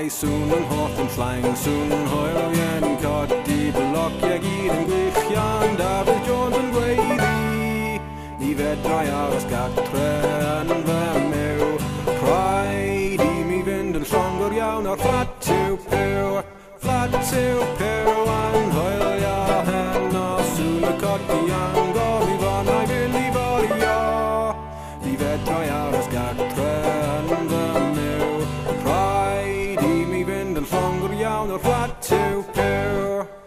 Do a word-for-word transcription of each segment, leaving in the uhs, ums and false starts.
sŵn yn holl yn llaing, sŵn yn hwyl ien codi bloc ag i'r yn gwychian, David Jones yn gweiddi. Ni fedrai aros gatre yn fy mew, rhaid i mi fynd yn llongor iawn o'r fflat i'w pew, fflat i'w pew yn hwylio heno, sŵn y codi yn gofi fan a'i fynd i forio. Ni fedrai aros gatre yn fy mew, rhaid i mi fynd yn llongor iawn o'r fflat i'w pew.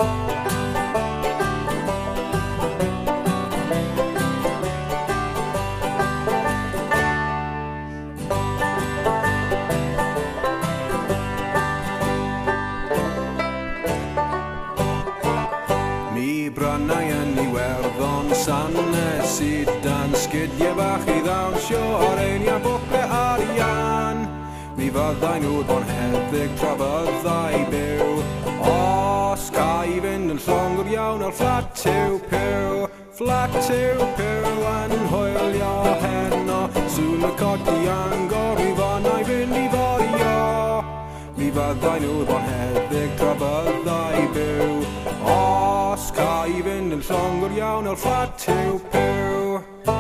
Brannau yn Iwerddon, sanes i dan sgidiau bach i ddawnsio o'r einio bwcle arian. Mi fyddai nhw'n bonheddig tra fyddai byw, os ga i fynd yn llongor iawn o'r fflat i'w pew, fflat i'w pew yn hwylio heno, sŵn y codi yn gofi fan a'i fynd i forio. Mi fyddai nhw'n bonheddig tra fyddai byw, os ga i fynd yn llongor iawn o'r fflat i'w pew.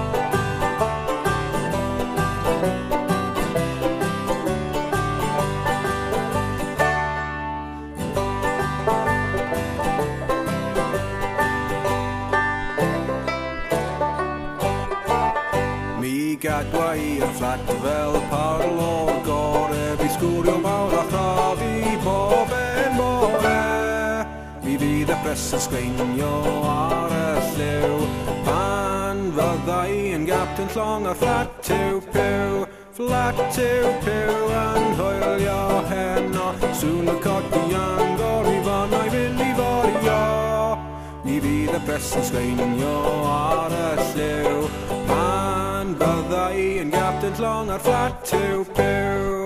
Mi gadwa i'r fflat fel parlo gore, fi sgwrio mawr a chrafi bob en bore. Mi fydd y pres yn sgweinio ar y lliw, pan fyddai yn gapten llong ar fflat i'w pew, fflat i'w pew yn hwylio heno, sŵn y codi yn gofi fan a'i fynd i forio. Mi fydd y pres yn sgweinio ar y lliw, pan fyddai yn gapten llong ar fflat i'w pew.